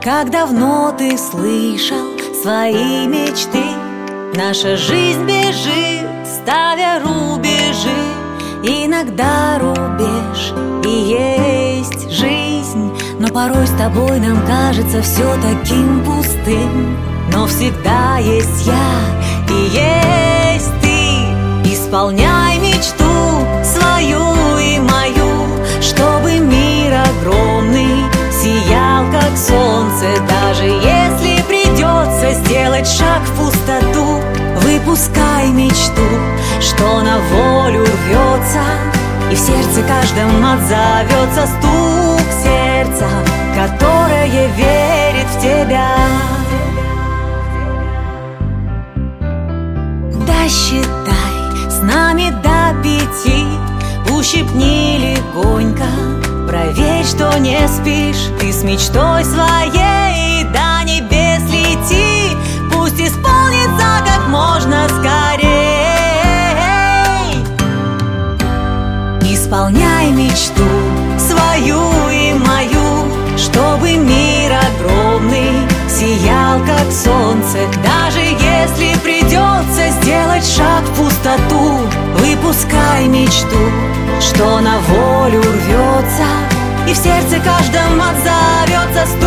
Как давно ты слышал свои мечты? Наша жизнь бежит, ставя рубежи. Иногда рубеж и есть жизнь, но порой с тобой нам кажется все таким пустым. Но всегда есть я и есть ты. Исполняй мечту свою и мою, чтобы мир огромный сиял, как солнце. Даже если придется сделать шаг в пустоту, выпускай мечту, что на волю рвется, и в сердце каждом отзовется стук сердца, которое верит в тебя. Досчитай с нами до 5, ущипни легонько, проверь, что не спишь. Ты с мечтой своей до небес лети, пусть исполнится как можно скорей. Исполняй мечту свою и мою, чтобы мир огромный сиял, как солнце. Даже если придется сделать шаг в пустоту, выпускай мечту, что на волю рвется, и в сердце каждом отзовется